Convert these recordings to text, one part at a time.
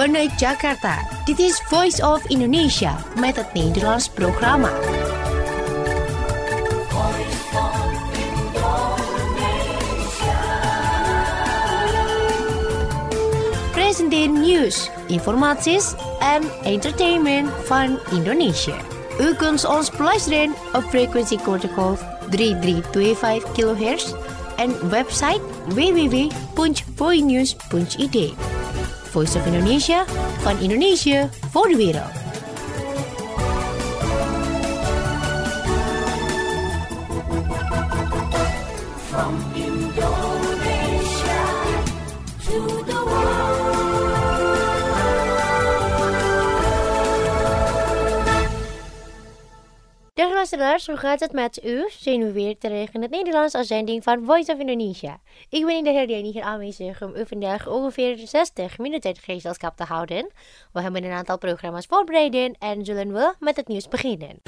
vanuit Jakarta. Dit is Voice of Indonesia met het Nederlands programma. Presenteer nieuws, informaties en entertainment van Indonesia. U kunt ons beluisteren op frequentie kortgolf 3325 kHz en website www.voinews.id. Voice of Indonesia, van Indonesië voor de wereld. From Indonesia to the world. Dag luisteraars, hoe gaat het met u? Zijn we weer terug in het Nederlands uitzending van Voice of Indonesia. Ik ben in de Herdiani hier aanwezig om u vandaag ongeveer 60 minuten gezelschap te houden. We hebben een aantal programma's voorbereid en zullen we met het nieuws beginnen.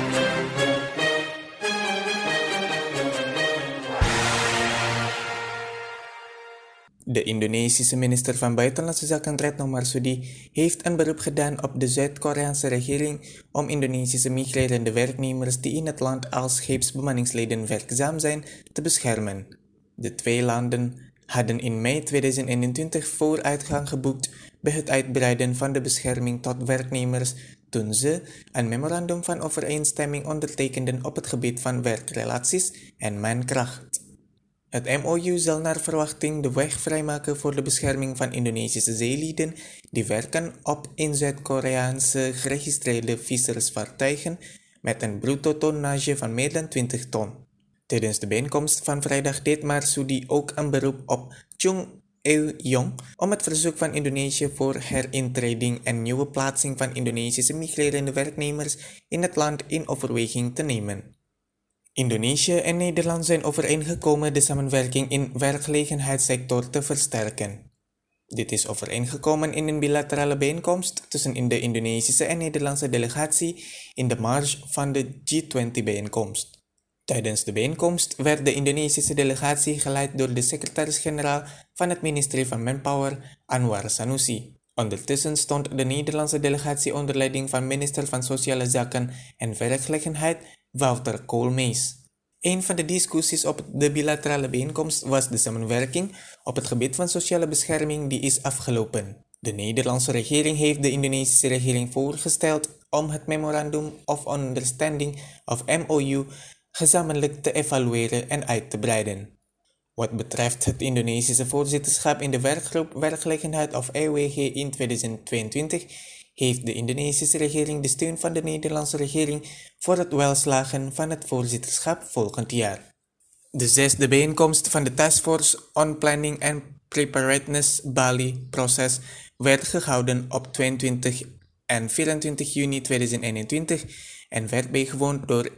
De Indonesische minister van Buitenlandse Zaken Retno Marsudi heeft een beroep gedaan op de Zuid-Koreaanse regering om Indonesische migrerende werknemers die in het land als scheepsbemanningsleden werkzaam zijn te beschermen. De twee landen hadden in mei 2021 vooruitgang geboekt bij het uitbreiden van de bescherming tot werknemers toen ze een memorandum van overeenstemming ondertekenden op het gebied van werkrelaties en mankracht. Het MOU zal naar verwachting de weg vrijmaken voor de bescherming van Indonesische zeelieden die werken op in Zuid-Koreaanse geregistreerde vissersvaartuigen met een bruto tonnage van meer dan 20 ton. Tijdens de bijeenkomst van vrijdag deed Marsudi ook een beroep op Chung Eui-yong om het verzoek van Indonesië voor herintreding en nieuwe plaatsing van Indonesische migrerende werknemers in het land in overweging te nemen. Indonesië en Nederland zijn overeengekomen de samenwerking in de werkgelegenheidssector te versterken. Dit is overeengekomen in een bilaterale bijeenkomst tussen de Indonesische en Nederlandse delegatie in de marge van de G20-bijeenkomst. Tijdens de bijeenkomst werd de Indonesische delegatie geleid door de secretaris-generaal van het ministerie van Manpower, Anwar Sanusi. Ondertussen stond de Nederlandse delegatie onder leiding van minister van Sociale Zaken en Werkgelegenheid, Wouter Koolmees. Een van de discussies op de bilaterale bijeenkomst was de samenwerking op het gebied van sociale bescherming die is afgelopen. De Nederlandse regering heeft de Indonesische regering voorgesteld om het Memorandum of Understanding of MOU gezamenlijk te evalueren en uit te breiden. Wat betreft het Indonesische voorzitterschap in de werkgroep Werkgelegenheid of EWG in 2022 heeft de Indonesische regering de steun van de Nederlandse regering voor het welslagen van het voorzitterschap volgend jaar. De zesde bijeenkomst van de Taskforce on Planning and Preparedness Bali-proces werd gehouden op 22 en 24 juni 2021 en werd bijgewoond door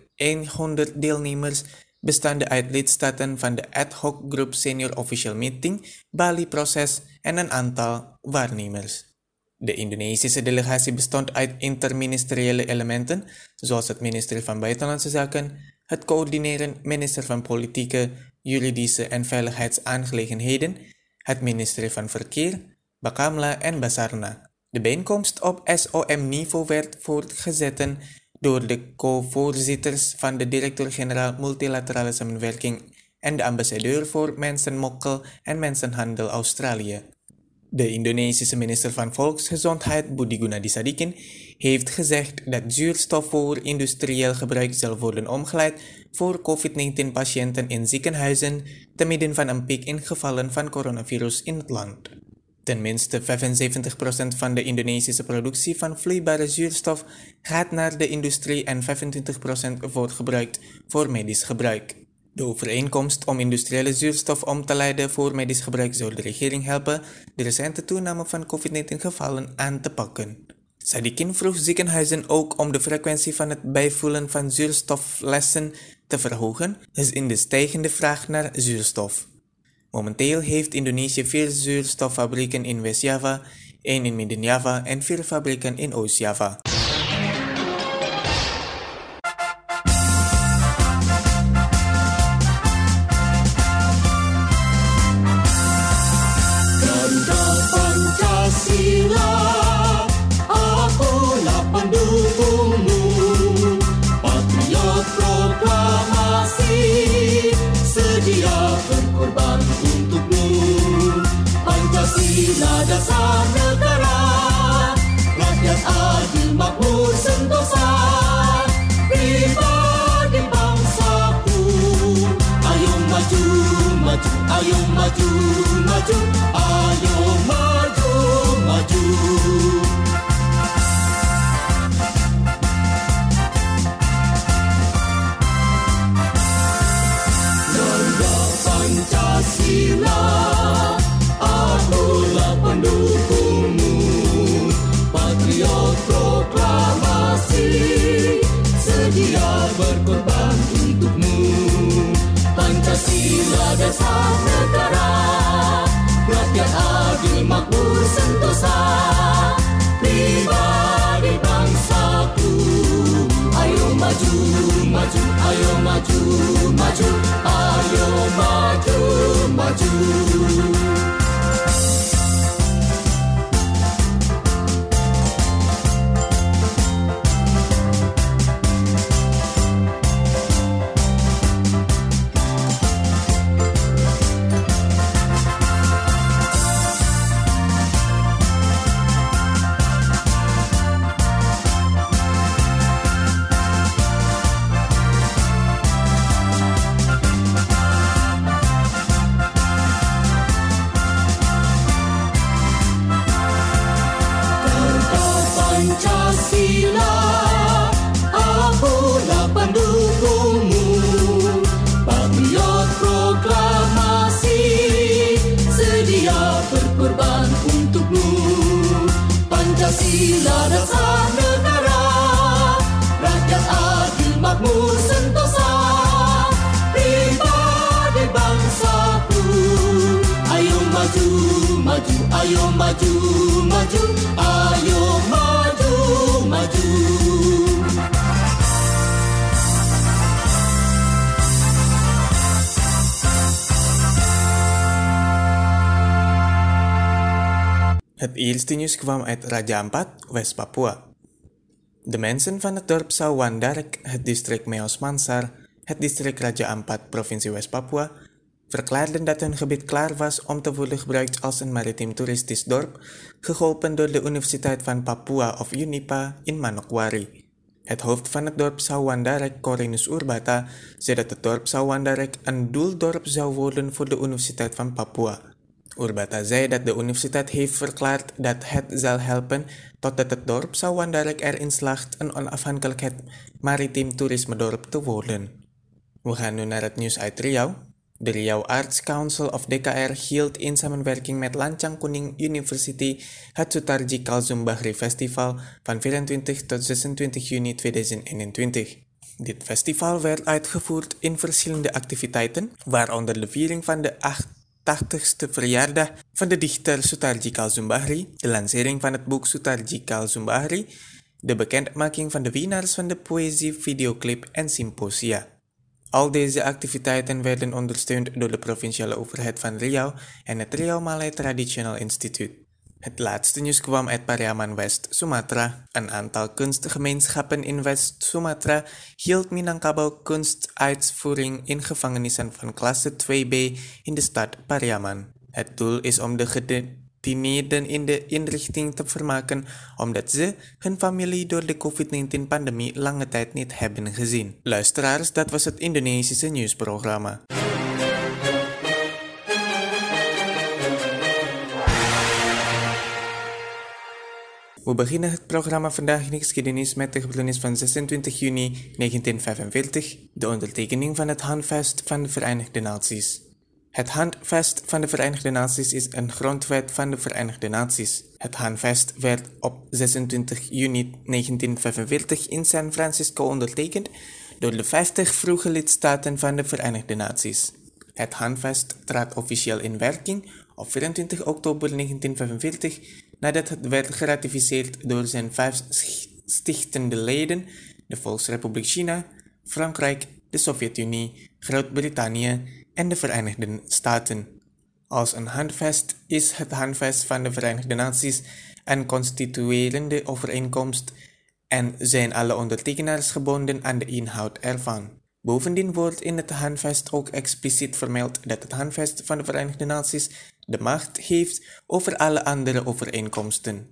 100 deelnemers bestaande uit lidstaten van de ad hoc groep Senior Official Meeting, Bali-proces en een aantal waarnemers. De Indonesische delegatie bestond uit interministeriële elementen, zoals het ministerie van Buitenlandse Zaken, het coördineren minister van Politieke, Juridische en Veiligheidsaangelegenheden, het ministerie van Verkeer, Bakamla en Basarna. De bijeenkomst op SOM-niveau werd voortgezet door de co-voorzitters van de directeur-generaal Multilaterale Samenwerking en de ambassadeur voor Mensenmokkel en Mensenhandel Australië. De Indonesische minister van Volksgezondheid Budi Gunadisadikin heeft gezegd dat zuurstof voor industrieel gebruik zal worden omgeleid voor COVID-19-patiënten in ziekenhuizen te midden van een piek in gevallen van coronavirus in het land. Tenminste 75% van de Indonesische productie van vloeibare zuurstof gaat naar de industrie en 25% wordt gebruikt voor medisch gebruik. De overeenkomst om industriële zuurstof om te leiden voor medisch gebruik zou de regering helpen de recente toename van COVID-19-gevallen aan te pakken. Sadikin vroeg ziekenhuizen ook om de frequentie van het bijvoelen van zuurstoflessen te verhogen, gezien de stijgende vraag naar zuurstof. Momenteel heeft Indonesië 4 zuurstoffabrieken in West-Java, 1 in Midden-Java en 4 fabrieken in Oost-Java. Pancasila berkorban untukmu. Pancasila dasar negara, rakyat adil makmur sentosa, pribadi bangsaku. Ayo maju, maju, ayo maju, maju, ayo maju, maju. Pancasila, akulah pendukungmu. Patriot proklamasi, sedia berkorban untukmu. Pancasila dasar negara, rakyat adil makmur sentosa, pribadi bangsaku. Ayo maju, maju, ayo maju, maju, ayo maju, maju. Het eerste nieuws kwam uit Raja Ampat, West-Papua. De mensen van het dorp Sawandarek, het district Meos Mansar, het district Raja Ampat, provincie West-Papua, verklaarden dat hun gebied klaar was om te worden gebruikt als een maritiem toeristisch dorp, geholpen door de Universiteit van Papua of UNIPA in Manokwari. Het hoofd van het dorp Sawandarek, Corinus Urbata, zei dat het dorp Sawandarek een doeldorp zou worden voor de Universiteit van Papua. Urbata zei dat de universiteit heeft verklaard dat het zal helpen totdat het dorp Sawandarek erin slaagt een onafhankelijk maritiem toerisme-dorp te worden. We gaan nu naar het nieuws uit Riau. De Riau Arts Council of DKR hield in samenwerking met Lancang Kuning University het Sutarji Kalsum Bahri Festival van 24 tot 26 juni 2021. Dit festival werd uitgevoerd in verschillende activiteiten, waaronder de viering van de 80ste verjaardag van de dichter Sutarji Kalsum Bahri, de lancering van het boek Sutarji Kalsum Bahri, de bekendmaking van de winnaars van de poëzie, videoclip en symposia. Al deze activiteiten werden ondersteund door de provinciale overheid van Riau en het Riau Malay Traditional Institute. Het laatste nieuws kwam uit Pariaman, West-Sumatra. Een aantal kunstgemeenschappen in West-Sumatra hield Minangkabau kunstuitvoering in gevangenissen van klasse 2B in de stad Pariaman. Het doel is om de gedetineerden in de inrichting te vermaken, omdat ze hun familie door de COVID-19-pandemie lange tijd niet hebben gezien. Luisteraars, dat was het Indonesische nieuwsprogramma. We beginnen het programma Vandaag in de Geschiedenis met de gebeurtenis van 26 juni 1945, de ondertekening van het Handvest van de Verenigde Naties. Het Handvest van de Verenigde Naties is een grondwet van de Verenigde Naties. Het Handvest werd op 26 juni 1945 in San Francisco ondertekend door de 50 vroege lidstaten van de Verenigde Naties. Het Handvest trad officieel in werking op 24 oktober 1945 nadat het werd geratificeerd door zijn 5 stichtende leden, de Volksrepubliek China, Frankrijk, de Sovjet-Unie, Groot-Brittannië en de Verenigde Staten. Als een handvest is het Handvest van de Verenigde Naties een constituerende overeenkomst en zijn alle ondertekenaars gebonden aan de inhoud ervan. Bovendien wordt in het Handvest ook expliciet vermeld dat het Handvest van de Verenigde Naties de macht heeft over alle andere overeenkomsten.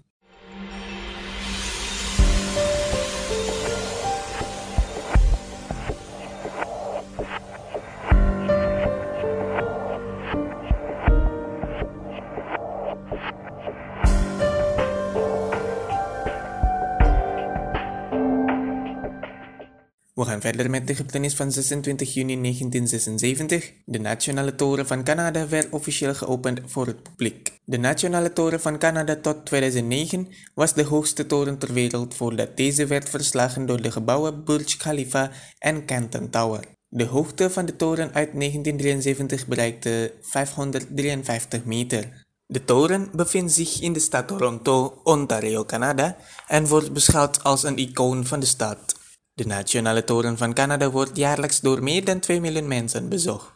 We gaan verder met de gebeurtenis van 26 juni 1976. De Nationale Toren van Canada werd officieel geopend voor het publiek. De Nationale Toren van Canada tot 2009 was de hoogste toren ter wereld voordat deze werd verslagen door de gebouwen Burj Khalifa en Canton Tower. De hoogte van de toren uit 1973 bereikte 553 meter. De toren bevindt zich in de stad Toronto, Ontario, Canada en wordt beschouwd als een icoon van de stad. De Nationale Toren van Canada wordt jaarlijks door meer dan 2 miljoen mensen bezocht.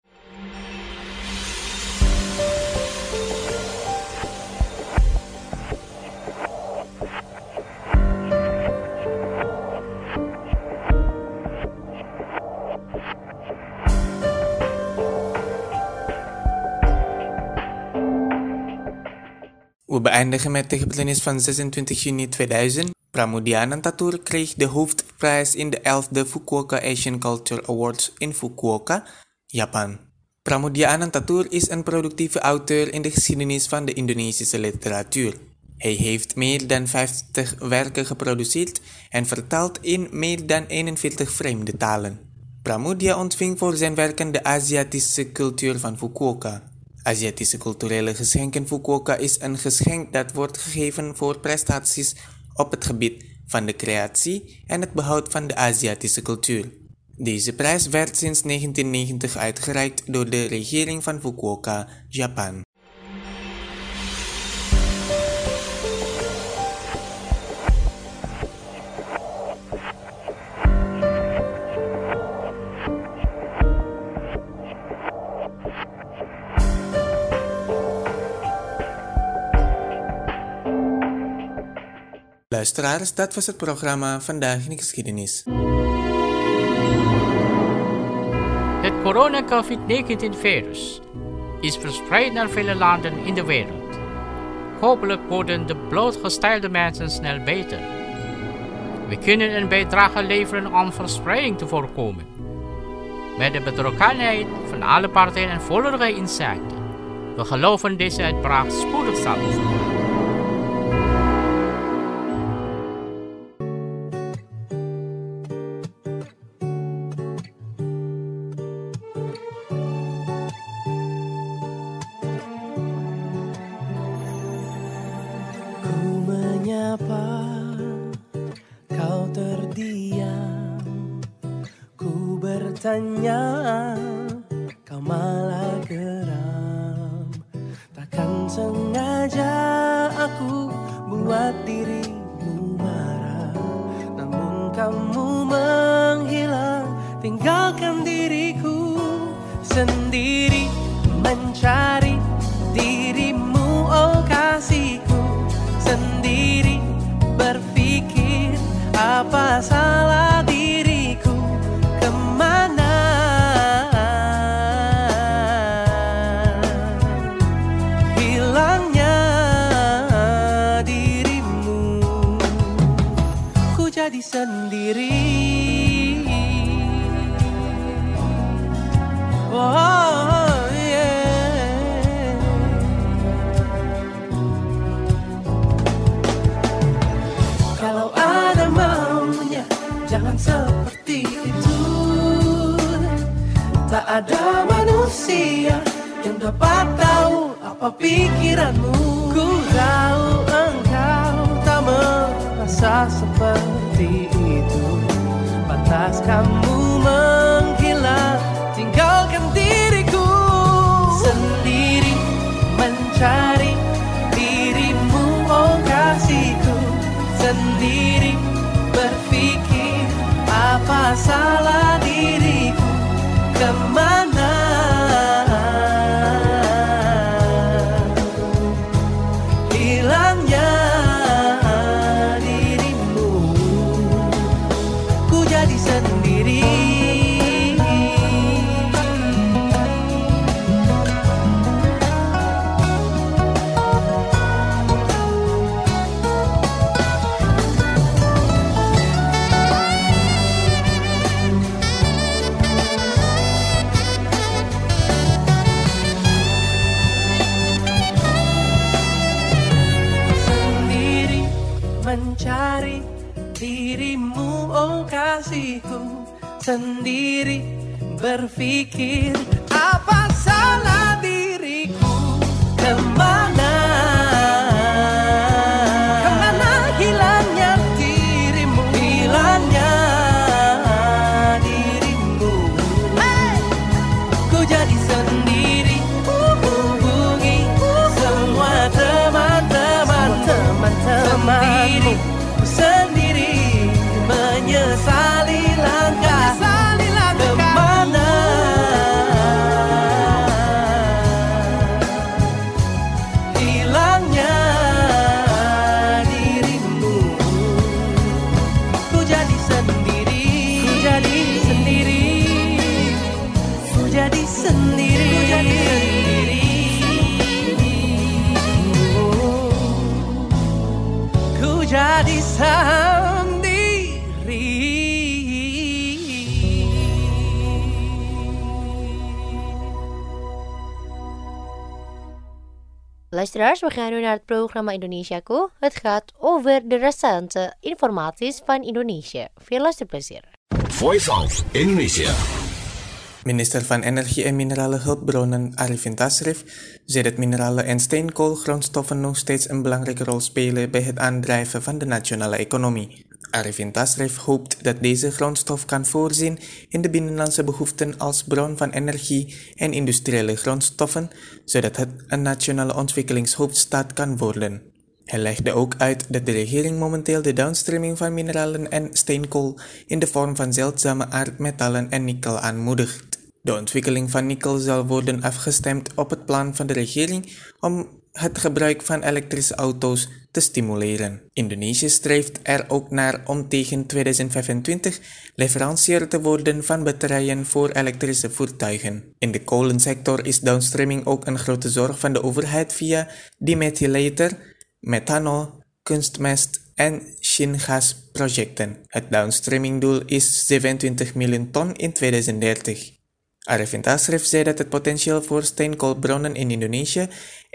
We beëindigen met de gebeurtenis van 26 juni 2000. Pramodyananthatur kreeg de hoofdprijs in de 11e Fukuoka Asian Culture Awards in Fukuoka, Japan. Pramodyananthatur is een productieve auteur in de geschiedenis van de Indonesische literatuur. Hij heeft meer dan 50 werken geproduceerd en vertaald in meer dan 41 vreemde talen. Pramodya ontving voor zijn werken de Aziatische cultuur van Fukuoka. Aziatische culturele geschenk in Fukuoka is een geschenk dat wordt gegeven voor prestaties op het gebied van de creatie en het behoud van de Aziatische cultuur. Deze prijs werd sinds 1990 uitgereikt door de regering van Fukuoka, Japan. Luisteraars, dat was het programma Vandaag in Geschiedenis. Het corona-COVID-19-virus is verspreid naar vele landen in de wereld. Hopelijk worden de blootgestelde mensen snel beter. We kunnen een bijdrage leveren om verspreiding te voorkomen. Met de betrokkenheid van alle partijen en volledige inzichten. We geloven deze uitbraak spoedig zal overgaan. Kau terdiam, ku bertanya, kau malah geram. Takkan sengaja aku buat dirimu marah, namun kamu menghilang, tinggalkan diriku sendiri mencari dirimu, oh kasihku, sendiri berpikir apa salah diriku, kemana hilangnya dirimu, ku jadi sendiri. Oh yeah. Kalau ada maunya, jangan seperti itu. Tak ada manusia yang dapat tahu apa pikiranmu. Ku tahu engkau tak merasa seperti itu. Pantas kamu menghilang, tinggalkan diriku sendiri mencari dirimu, oh kasihku, sendiri berpikir apa salah diriku, kemana hilangnya dirimu, ku jadi sendiri. sendiri berpikir apa salah diriku, kemana hilangnya dirimu, hilangnya dirimu. Hey! Ku jadi sendiri, hubungi semua teman-temanku sendiri, menyesali langkah kemana hilangnya dirimu. Ku jadi sendiri, ku jadi sendiri, ku jadi sendiri, ku jadi sendiri. Ku jadi sendiri. Luisteraars, we gaan nu naar het programma Indonesiaku. Het gaat over de recente informaties van Indonesië. Veel luisterplezier. Voice of Indonesia. Minister van Energie en Minerale Hulpbronnen Arifin Tasrif zei dat mineralen en steenkoolgrondstoffen nog steeds een belangrijke rol spelen bij het aandrijven van de nationale economie. Arifin Tasrif hoopt dat deze grondstof kan voorzien in de binnenlandse behoeften als bron van energie en industriële grondstoffen, zodat het een nationale ontwikkelingshoofdstad kan worden. Hij legde ook uit dat de regering momenteel de downstreaming van mineralen en steenkool in de vorm van zeldzame aardmetallen en nikkel aanmoedigt. De ontwikkeling van nikkel zal worden afgestemd op het plan van de regering om het gebruik van elektrische auto's te stimuleren. Indonesië streeft er ook naar om tegen 2025 leverancier te worden van batterijen voor elektrische voertuigen. In de kolensector is downstreaming ook een grote zorg van de overheid via dimethylator, methanol, kunstmest en syngasprojecten. Het downstreamingdoel is 27 miljoen ton in 2030. Arifin Tasrif zei dat het potentieel voor steenkoolbronnen in Indonesië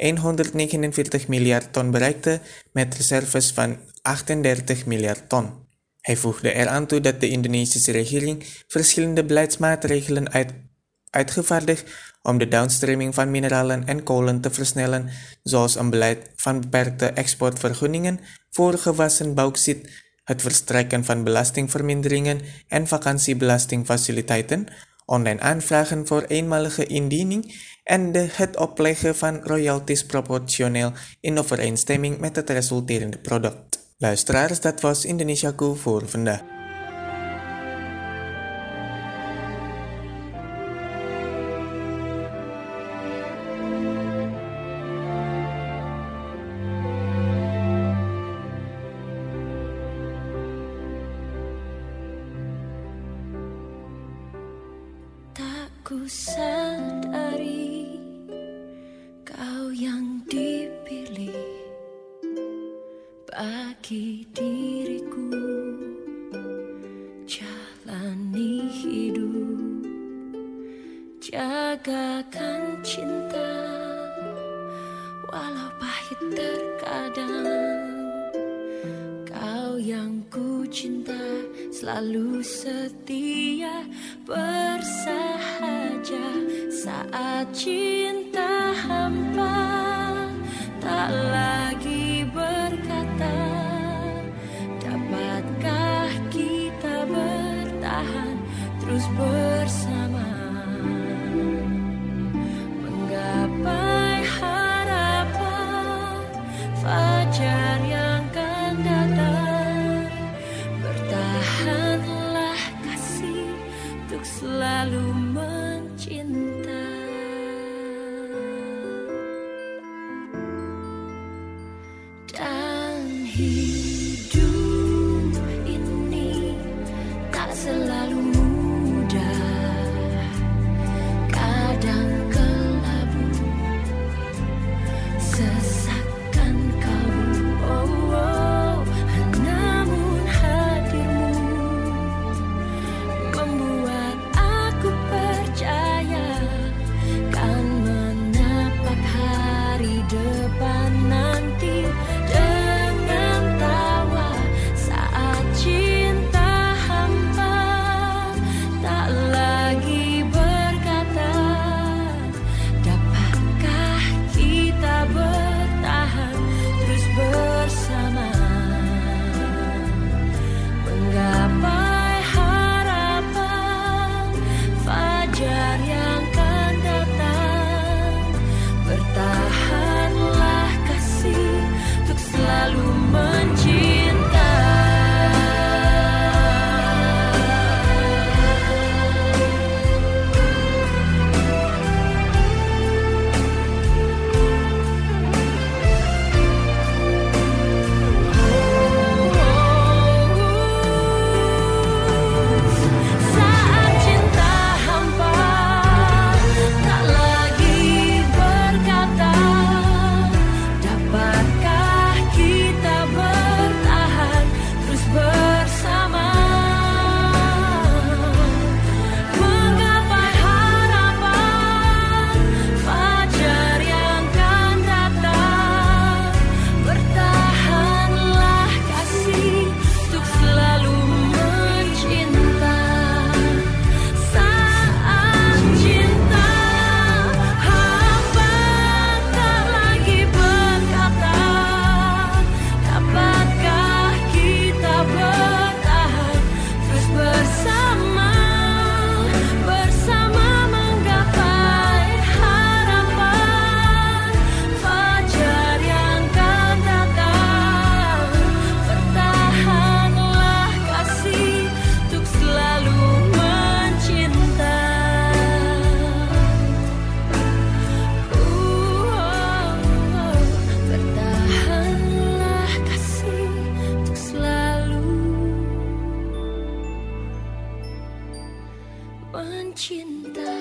149 miljard ton bereikte met reserves van 38 miljard ton. Hij voegde eraan toe dat de Indonesische regering verschillende beleidsmaatregelen uitgevaardigd om de downstreaming van mineralen en kolen te versnellen, zoals een beleid van beperkte exportvergunningen voor gewassen bauxiet, het verstrekken van belastingverminderingen en vakantiebelastingfaciliteiten, online aanvragen voor eenmalige indiening en het opleggen van royalties proportioneel in overeenstemming met het resulterende product. Luisteraars, dat was Indonesiaku voor vandaag. Ku sadari kau yang dipilih bagi diriku, jalani hidup, jagakan cinta walau pahit terkadang. Kau yang ku cinta selalu setia bersahaja saat cinta hampa, tak lagi berkata dapatkah kita bertahan terus bersama menggapai harapan fajar yang akan datang. Bertahanlah kasih untuk selalu mencinta. Dan hidup ini tak selalu mudah, kadang kelabu, sesakan kalbu, namun hadirmu membuat aku percaya kan menapak hari depan nanti dengan pencinta.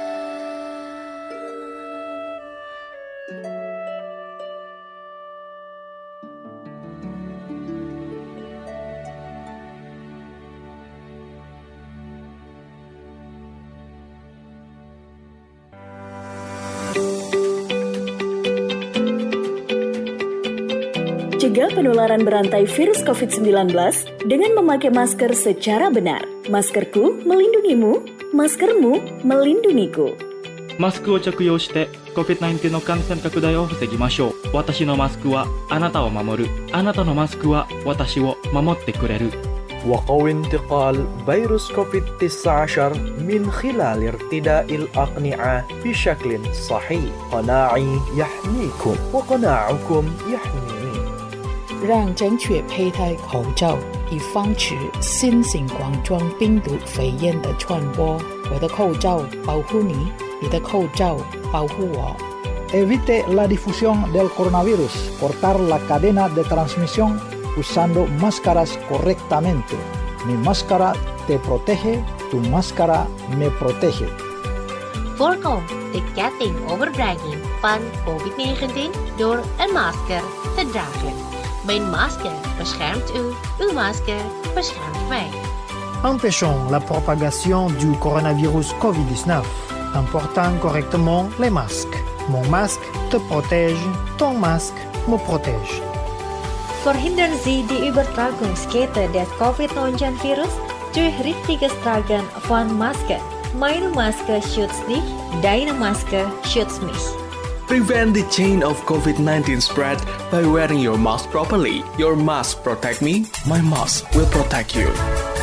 Cegah penularan berantai virus COVID-19 dengan memakai masker secara benar. Maskerku melindungimu, maskermu melindungiku. マスクを着用して COVID-19 の感染拡大を防ぎましょう。私のマスクはあなたを守る。あなたのマスクは私を守ってくれる。 وقوي انتقال فيروس كوفيد-19 من خلال ارتداء الأقنعة بشكل صحيح. قناعي يحميكم وقناعكم يحميني. 让正确佩戴口罩，以防止新型冠状病毒肺炎的传播。我的口罩保护你，你的口罩保护我。 Evite la difusión del coronavirus. Cortar la cadena de transmisión usando máscaras correctamente. Mi máscara te protege, tu máscara me protege. Voorkom de kettingoverbrenging van COVID-19 door een masker te dragen. Mijn masker beschermt u, uw masker beschermt mij. Empêchons la propagation du coronavirus COVID-19 en portant correctement les masques. Mon masque te protège, ton masque me protège. Verhindern Sie die Übertragungskette des Covid-19-Virus durch richtiges Tragen von Maske. Meine Maske schützt dich, deine Maske schützt mich. Prevent the chain of COVID-19 spread by wearing your mask properly. Your mask protect me, my mask will protect you.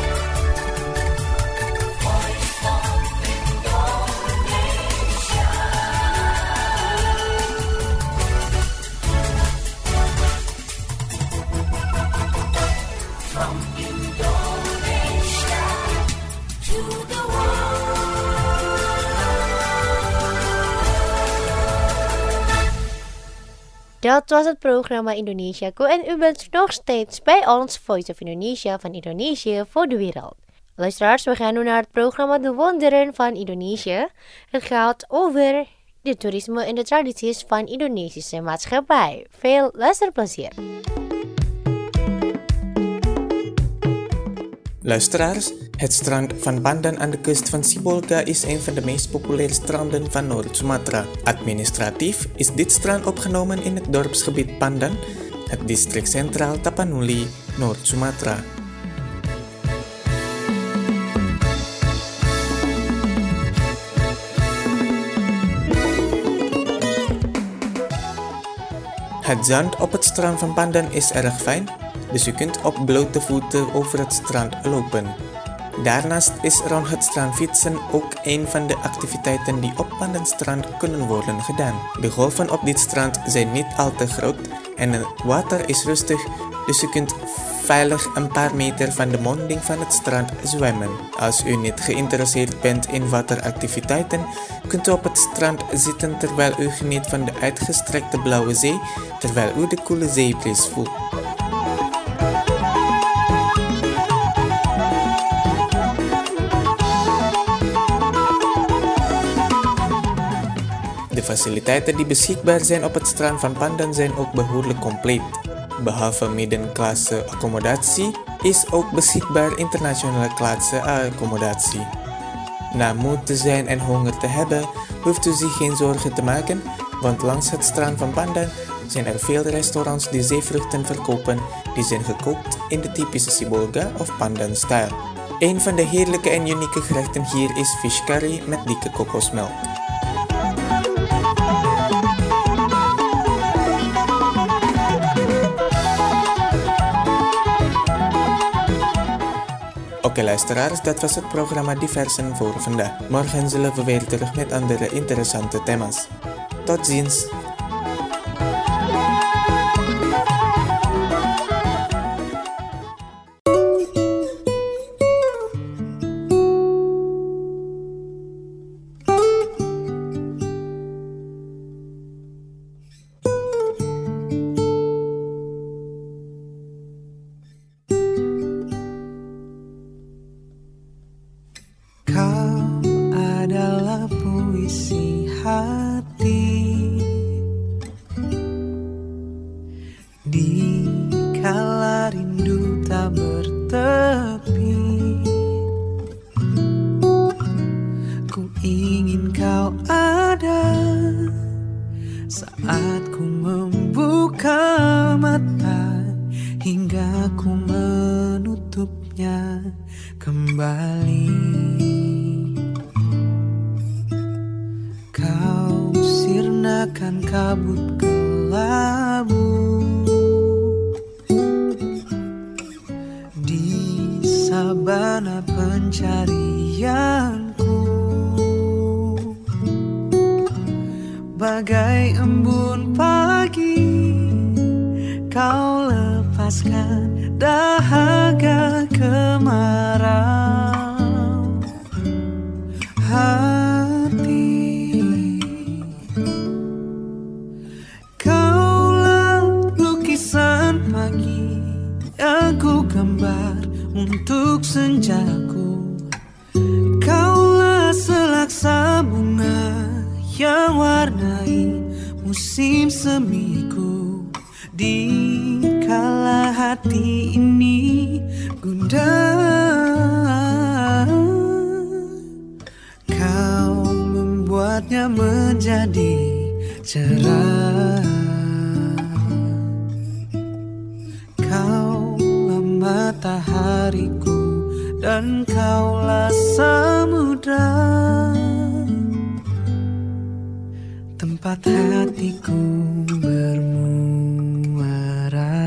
Dat was het programma Indonesiaku en u bent nog steeds bij ons Voice of Indonesia van Indonesië voor de wereld. Luisteraars, we gaan nu naar het programma De Wonderen van Indonesië. Het gaat over de toerisme en de tradities van Indonesische maatschappij. Veel luisterplezier. Luisteraars, het strand van Pandan aan de kust van Sibolga is een van de meest populaire stranden van Noord-Sumatra. Administratief is dit strand opgenomen in het dorpsgebied Pandan, het district Centraal Tapanuli, Noord-Sumatra. Het zand op het strand van Pandan is erg fijn, dus u kunt op blote voeten over het strand lopen. Daarnaast is rond het strand fietsen ook een van de activiteiten die op Pandanstrand kunnen worden gedaan. De golven op dit strand zijn niet al te groot en het water is rustig, dus u kunt veilig een paar meter van de monding van het strand zwemmen. Als u niet geïnteresseerd bent in wateractiviteiten, kunt u op het strand zitten terwijl u geniet van de uitgestrekte blauwe zee, terwijl u de koele zeebries voelt. De faciliteiten die beschikbaar zijn op het strand van Pandan zijn ook behoorlijk compleet. Behalve middenklasse accommodatie is ook beschikbaar internationale klasse accommodatie. Na moe te zijn en honger te hebben, hoeft u zich geen zorgen te maken, want langs het strand van Pandan zijn er veel restaurants die zeevruchten verkopen die zijn gekookt in de typische Sibolga of Pandan-stijl. Een van de heerlijke en unieke gerechten hier is fish curry met dikke kokosmelk. Oké luisteraars, dat was het programma Diversen voor vandaag. Morgen zullen we weer terug met andere interessante thema's. Tot ziens! Kau isi hati. Di kala rindu tak bertepi, ku ingin kau ada saat ku membuka mata hingga ku menutupnya kembali. Kau sirnakan kabut kelabu di sabana pencarianku, bagai embun pagi kau lepaskan dahaga kemarau hati. Kaulah lukisan pagi yang ku gambar untuk senjaku. Kaulah selaksa bunga yang warnai musim semiku. Di kala hati ini gundah, kau membuatnya menjadi cerah. Kaulah matahariku dan kaulah samudra, tempat hatiku bermuara.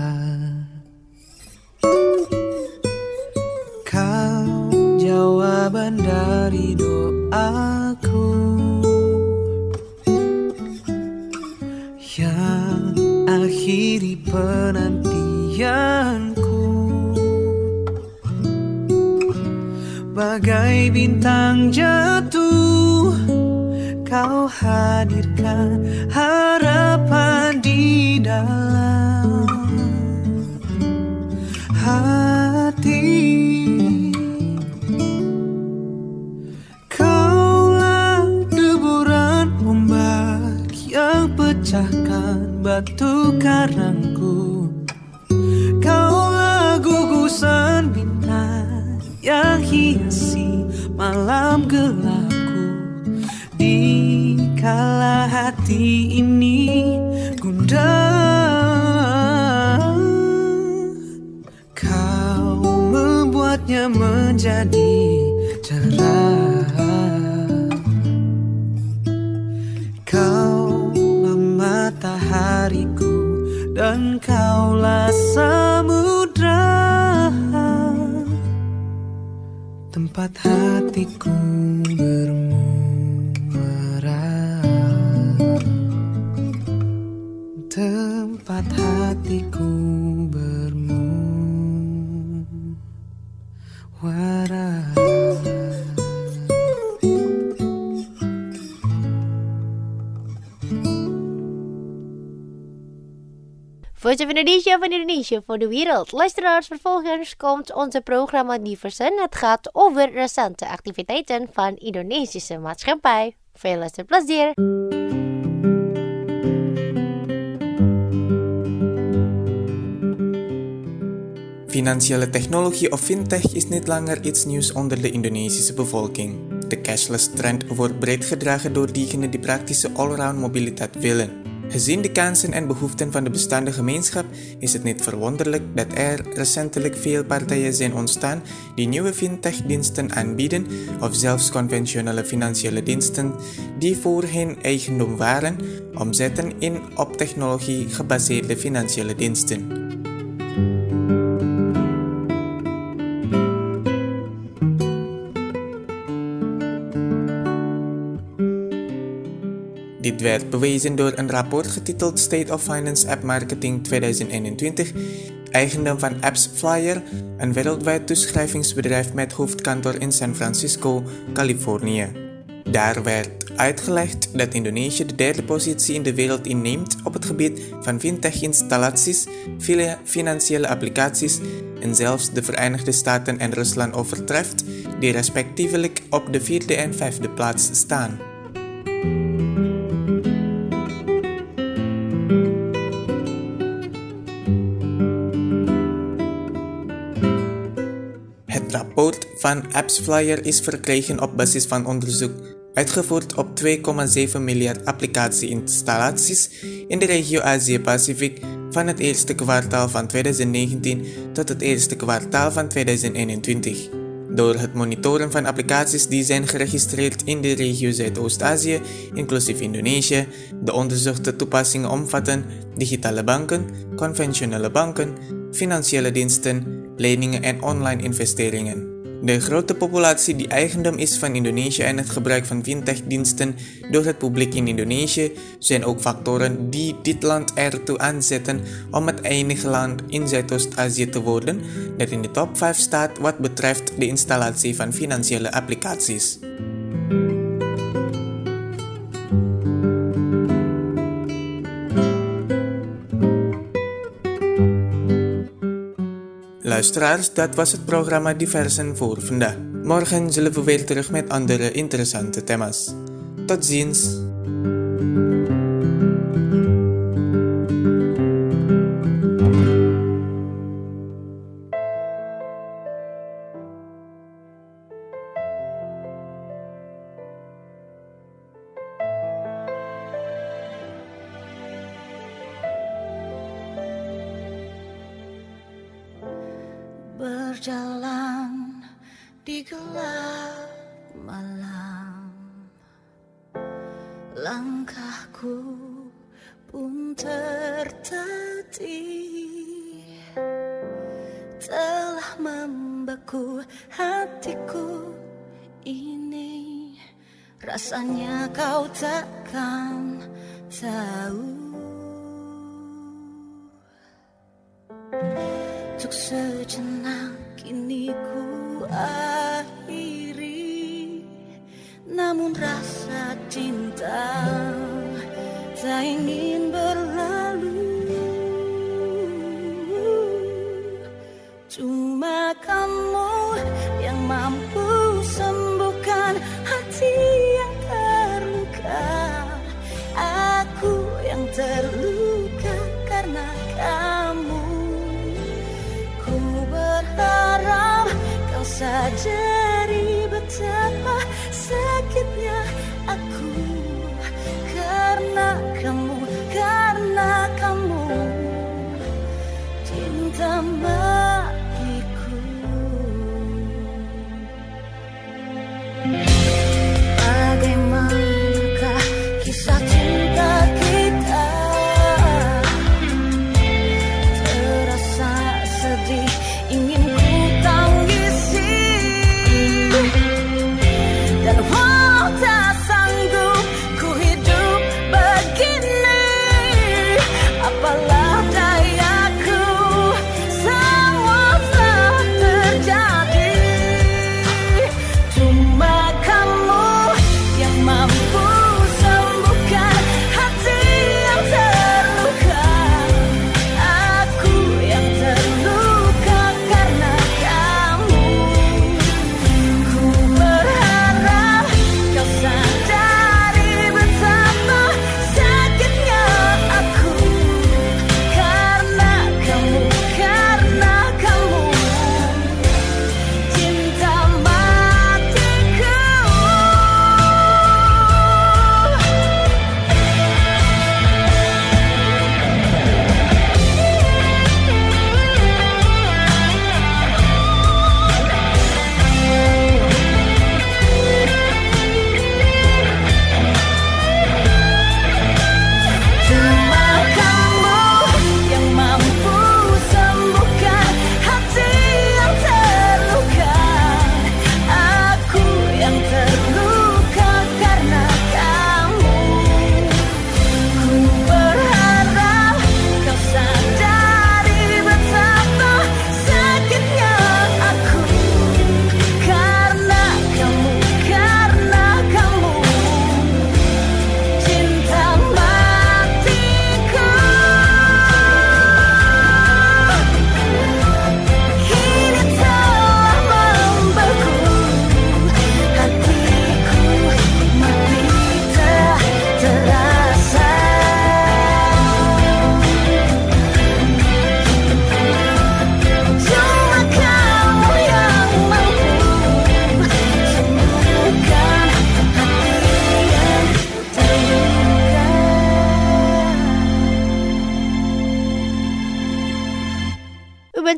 Kau jawaban dari doaku yang akhiri penantianku, bagai bintang jatuh kau hadirkan harapan di dalam hati. Kaulah deburan ombak yang pecahkan batu karangku. Kaulah gugusan bintang yang hiasi malam gelapku. Di kala hati ini gundah, kau membuatnya menjadi cerah. Kaulah matahariku dan kaulah samudra, tempat hatiku tempat hatiku bermuara. Voice of Indonesia van Indonesia voor de wereld. Luisteraars, vervolgens komt onze programma Diversen. Het gaat over recente activiteiten van Indonesische maatschappij. Veel luisterplezier! Financiële technologie of fintech is niet langer iets nieuws onder de Indonesische bevolking. De cashless trend wordt breed gedragen door diegenen die praktische allround mobiliteit willen. Gezien de kansen en behoeften van de bestaande gemeenschap is het niet verwonderlijk dat er recentelijk veel partijen zijn ontstaan die nieuwe fintech-diensten aanbieden of zelfs conventionele financiële diensten die voorheen eigendom waren, omzetten in op technologie gebaseerde financiële diensten. Dit werd bewezen door een rapport getiteld State of Finance App Marketing 2021, eigendom van AppsFlyer, een wereldwijd toeschrijvingsbedrijf met hoofdkantoor in San Francisco, Californië. Daar werd uitgelegd dat Indonesië de derde positie in de wereld inneemt op het gebied van fintech-installaties, financiële applicaties en zelfs de Verenigde Staten en Rusland overtreft, die respectievelijk op de 4e en 5e plaats staan. rapport van AppsFlyer is verkregen op basis van onderzoek uitgevoerd op 2,7 miljard applicatie-installaties in de regio Azië-Pacific van het eerste kwartaal van 2019 tot het eerste kwartaal van 2021. Door het monitoren van applicaties die zijn geregistreerd in de regio Zuidoost-Azië, inclusief Indonesië, de onderzochte toepassingen omvatten digitale banken, conventionele banken, financiële diensten, leningen en online investeringen. De grote populatie die eigendom is van Indonesië en het gebruik van fintech-diensten door het publiek in Indonesië zijn ook factoren die dit land ertoe aanzetten om het enige land in Zuidoost-Azië te worden dat in de top 5 staat wat betreft de installatie van financiële applicaties. Luisteraars, dat was het programma Diversen voor vandaag. Morgen zullen we weer terug met andere interessante thema's. Tot ziens! Berjalan di gelap malam, langkahku pun tertatih, telah membeku hatiku ini, rasanya kau takkan tahu. Untuk sejenak kini ku akhiri, namun rasa cinta tak ingin berlalu. Cuma kamu yang mampu sembuhkan hati yang terluka, aku yang terluka karena kamu. Berharap kau sadari betapa sakitnya aku karena kamu cinta bagiku.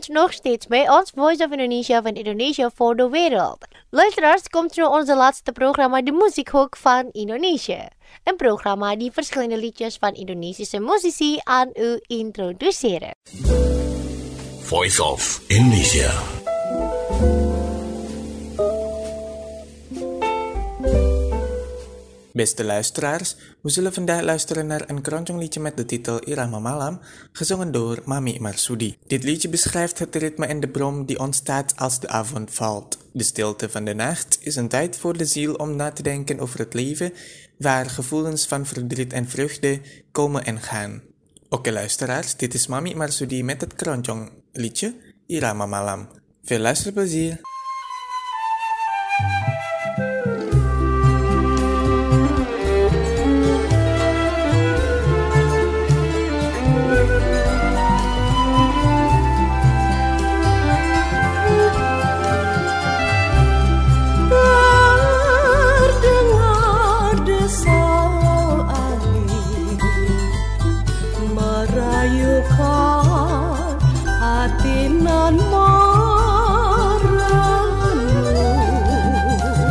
bent nog steeds bij ons Voice of Indonesia van Indonesia voor de wereld. Luisteraars, komt nu onze laatste programma De Muziekhoek van Indonesië. Een programma die verschillende liedjes van Indonesische muzici aan u introduceren. Voice of Indonesia. Beste luisteraars, we zullen vandaag luisteren naar een keroncong-liedje met de titel Irama Malam, gezongen door Mami Marsudi. Dit liedje beschrijft het ritme en de brom die ontstaat als de avond valt. De stilte van de nacht is een tijd voor de ziel om na te denken over het leven, waar gevoelens van verdriet en vreugde komen en gaan. Oké luisteraars, dit is Mami Marsudi met het keroncong-liedje Irama Malam. Veel luisterplezier! Hati nan marahmu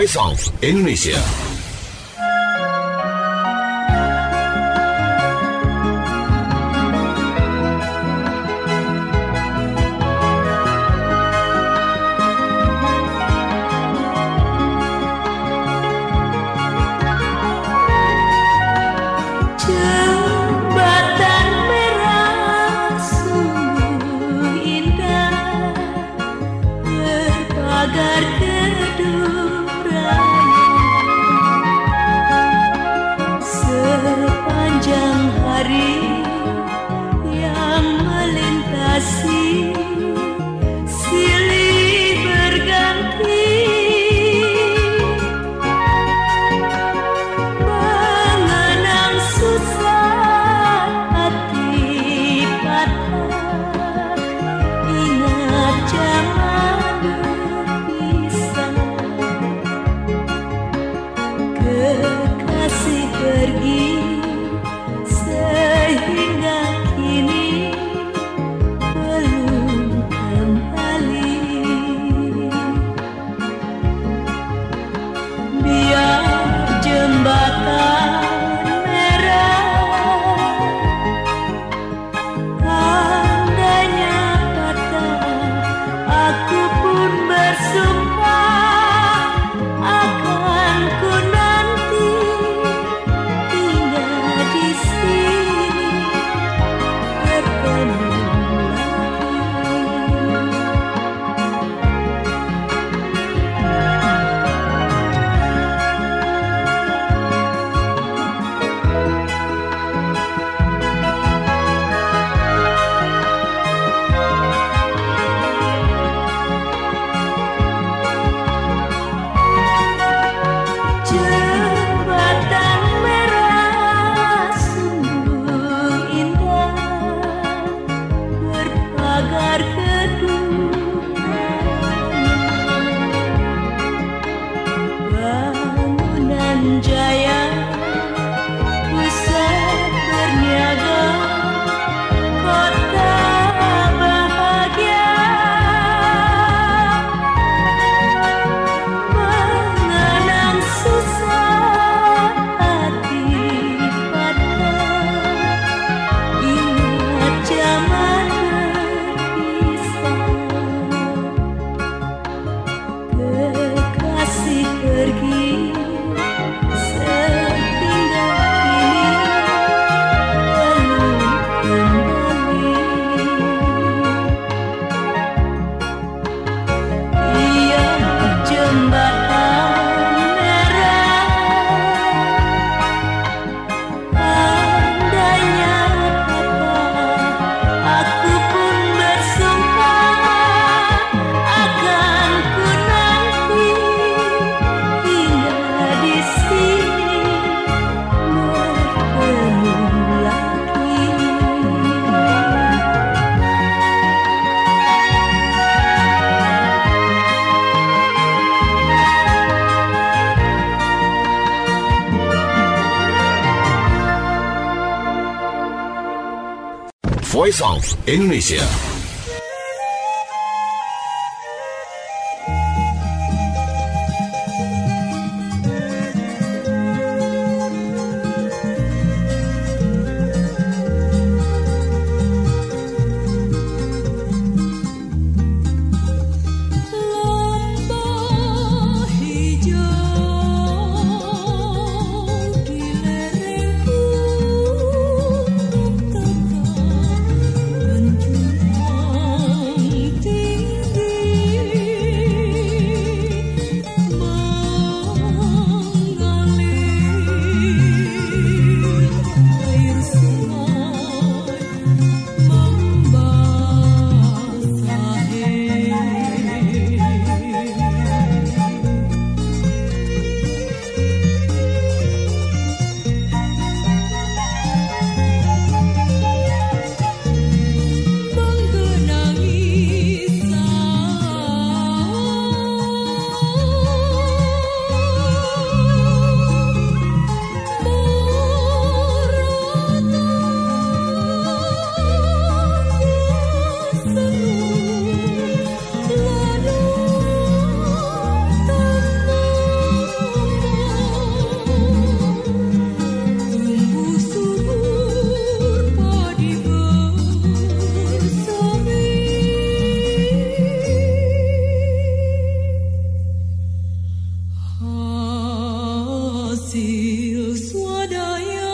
Voice of Indonesia. Voice of Indonesia. Hijau di lerengku, hasil swadaya.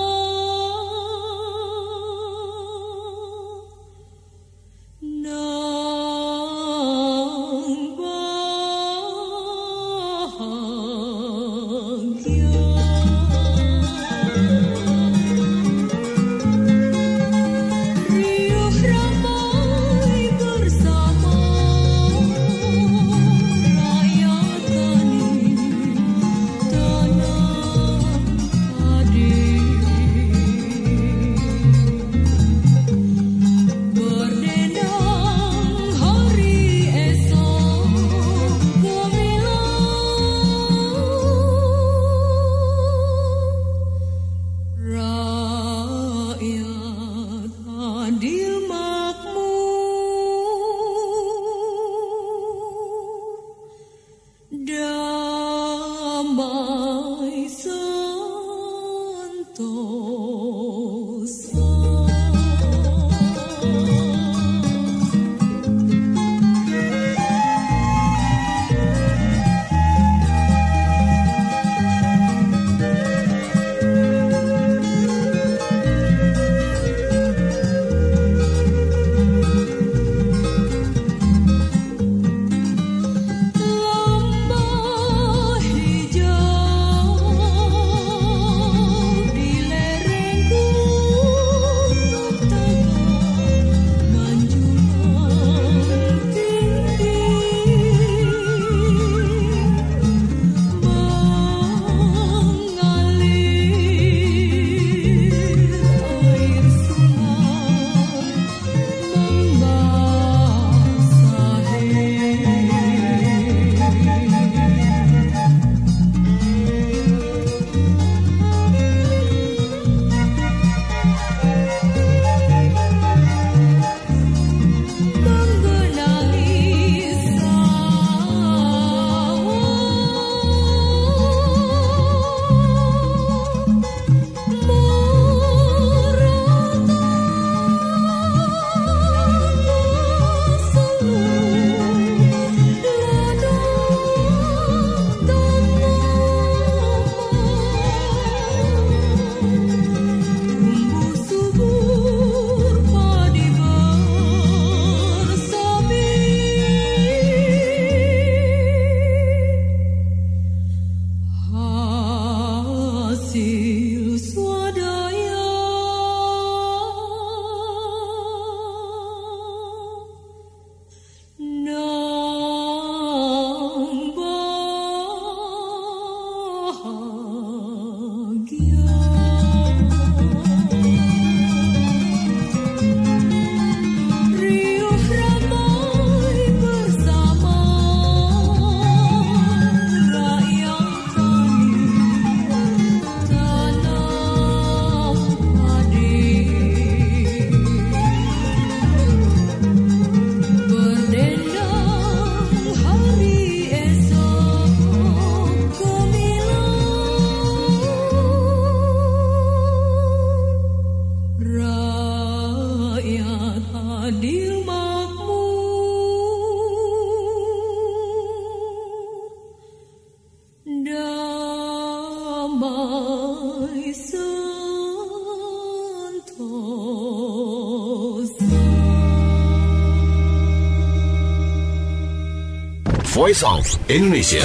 Voice of Indonesia.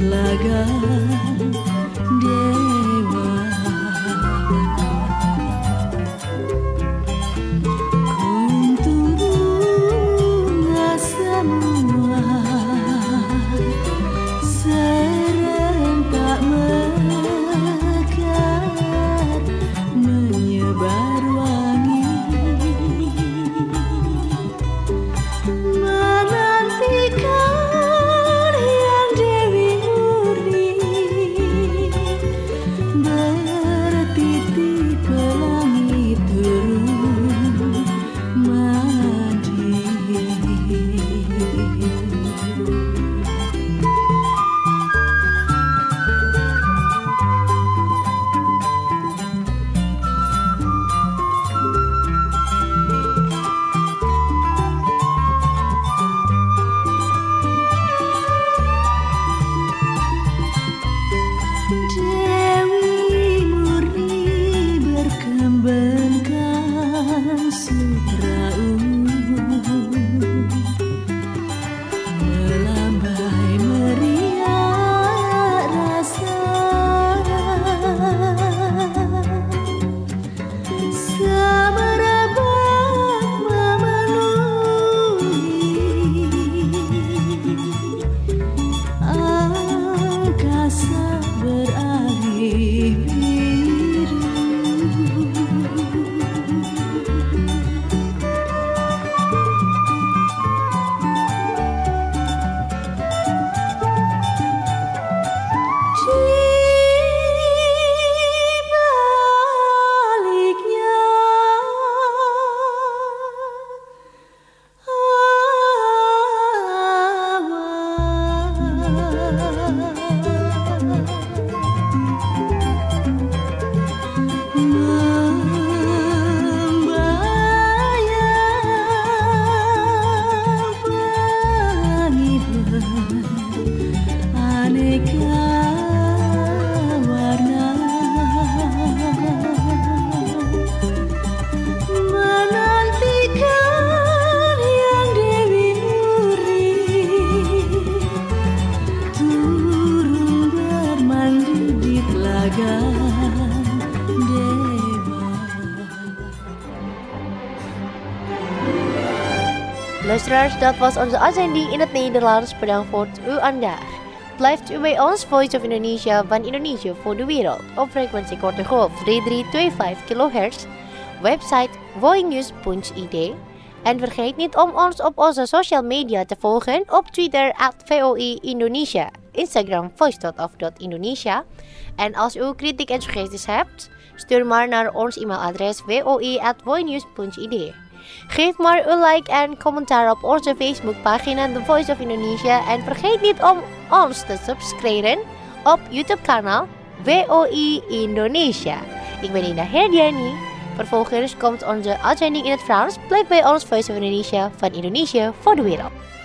telaga dewa. Kuntum bunga semua serentak mekar menyebar wangi, menantikan yang Dewi Murni bertitik pelangi turun mandi. Dewi Murni berkembangkan sutra melambai meriah rasa, semerbak memenuhi angkasa berair biru. Di baliknya aneka warna, menantikan yang Dewi Murni turun bermandi di telaga dewa. Luisteraars, dat was onze uitzending in het Nederlands. Bedankt voor uw aandacht. Blijft u bij ons, Voice of Indonesia van Indonesië voor de wereld. Op frequentie korte golf 3325 kHz. Website voinews.id. En vergeet niet om ons op onze social media te volgen. Op Twitter @VOI Indonesia. Instagram voice.of.indonesia. En als u kritiek en suggesties hebt, stuur maar naar ons e-mailadres voi@voinews.id. Geef maar een like en commentaar op onze Facebookpagina The Voice of Indonesia. En vergeet niet om ons te subscriben op YouTube-kanaal VOI Indonesia. Ik ben Ida Herdiani. Vervolgens komt onze uitzending in het Frans. Blijf bij ons Voice of Indonesia van Indonesië voor de wereld.